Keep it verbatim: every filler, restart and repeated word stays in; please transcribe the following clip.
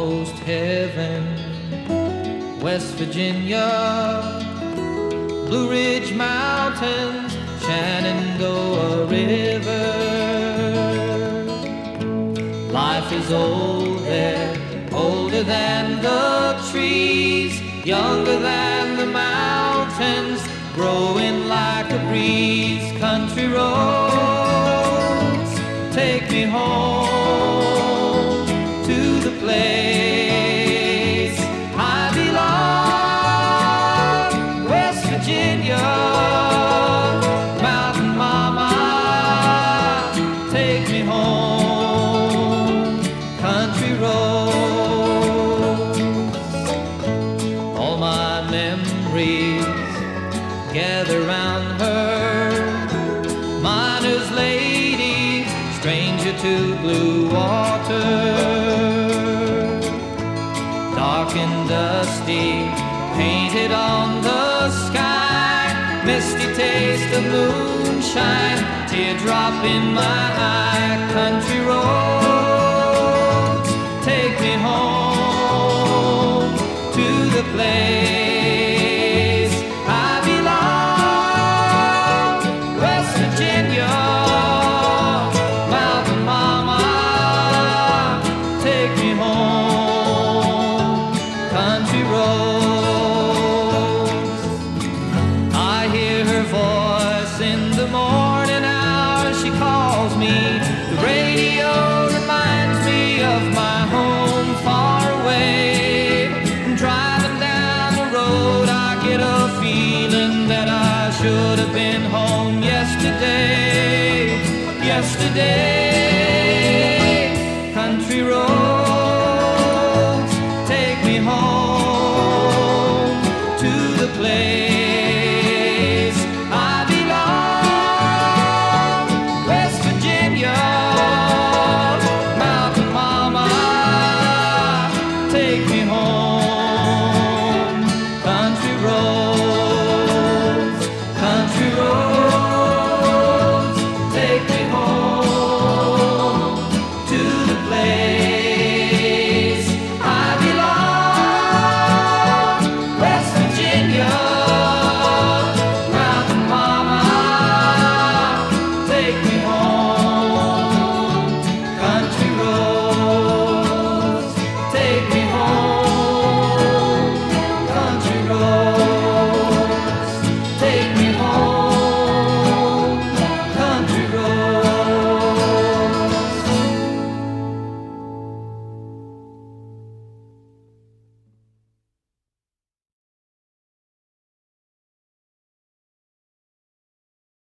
almost heaven. West Virginia, Blue Ridge Mountains, Shenandoah River. Life is old there, older than the trees, younger than the mountains, growing like a breeze. Country roads, take me home to the place I belong. West Virginia, Mountain Mama, take me home. Country roads, all my memories gather round her. Miner's lady, stranger to blue water. Dark and dusty, painted on the sky. Misty taste of moonshine, teardrop in my eye. Country roads, take me home to the place should have been home yesterday, yesterday.